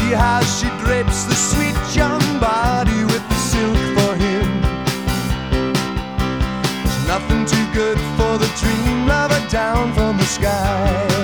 See how she drapes the sweet young body with the silk for him. There's nothing too good for the dream lover down from the sky.